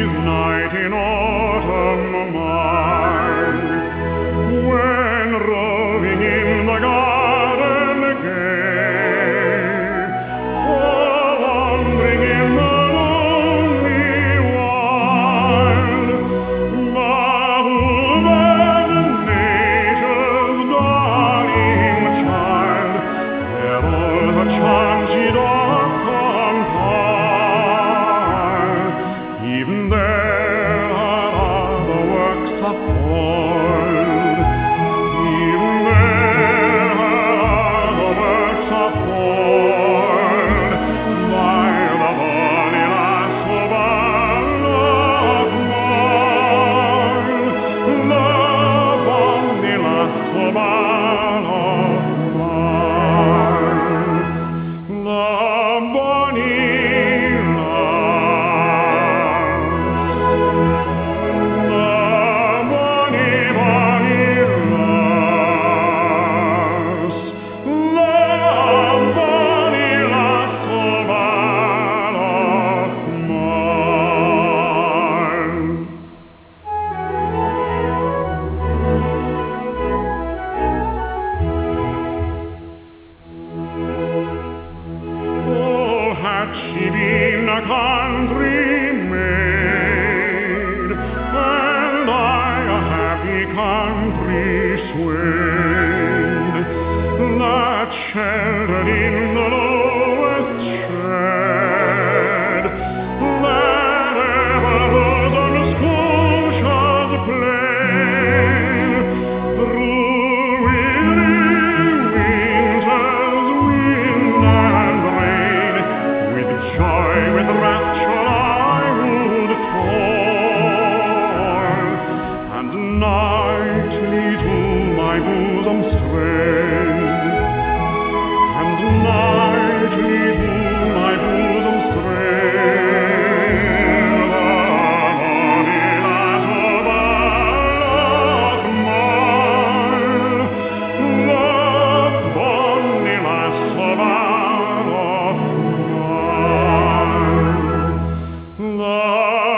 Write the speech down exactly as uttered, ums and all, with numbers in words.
night in autumn mild, when roving in the garden gay, or wandering in the lonely wild, but then nature's darling child, there all her charms she doth compile. Even there her other works are foiled, even there her other works are foiled, by the bonny lass of Allochmoyle, the bonny lass of Allochmoyle, the bonny had she been a country maid, and I a happy country swain, that sheltered in the lowest shed, that ever rose on Scotia's plain, through weary winter's wind and rain, with joy, with rapture I would toil, and nightly to my bosom strain, and nightly to my bosom strain, the bonny lass of Allochmoyle, the bonny lass of Allochmoyle, the